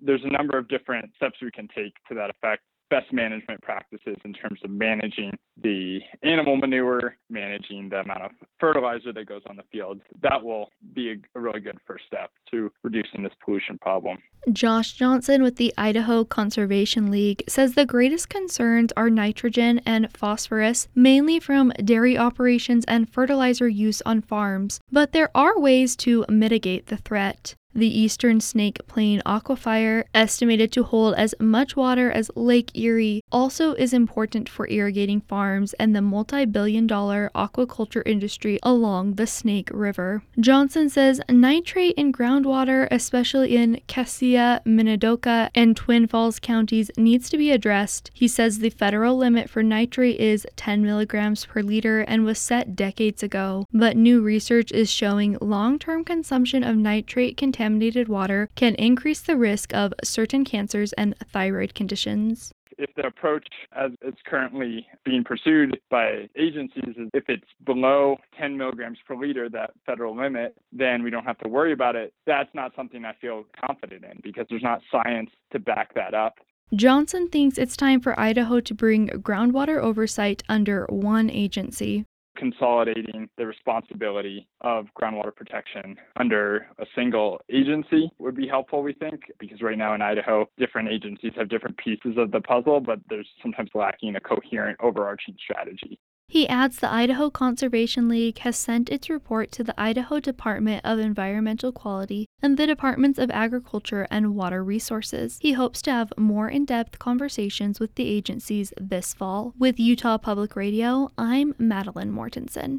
there's a number of different steps we can take to that effect. Best management practices in terms of managing the animal manure, managing the amount of fertilizer that goes on the fields. That will be a really good first step to reducing this pollution problem. Josh Johnson with the Idaho Conservation League says the greatest concerns are nitrogen and phosphorus, mainly from dairy operations and fertilizer use on farms, but there are ways to mitigate the threat. The Eastern Snake Plain Aquifer, estimated to hold as much water as Lake Erie, also is important for irrigating farms and the multi-billion-dollar aquaculture industry along the Snake River. Johnson says nitrate in groundwater, especially in Cassia, Minidoka, and Twin Falls counties, needs to be addressed. He says the federal limit for nitrate is 10 milligrams per liter and was set decades ago, but new research is showing long-term consumption of nitrate contaminated water can increase the risk of certain cancers and thyroid conditions. If the approach as it's currently being pursued by agencies is if it's below 10 milligrams per liter, that federal limit, then we don't have to worry about it. That's not something I feel confident in because there's not science to back that up. Johnson thinks it's time for Idaho to bring groundwater oversight under one agency. Consolidating the responsibility of groundwater protection under a single agency would be helpful, we think, because right now in Idaho, different agencies have different pieces of the puzzle, but there's sometimes lacking a coherent overarching strategy. He adds the Idaho Conservation League has sent its report to the Idaho Department of Environmental Quality and the Departments of Agriculture and Water Resources. He hopes to have more in-depth conversations with the agencies this fall. With Utah Public Radio, I'm Madeline Mortensen.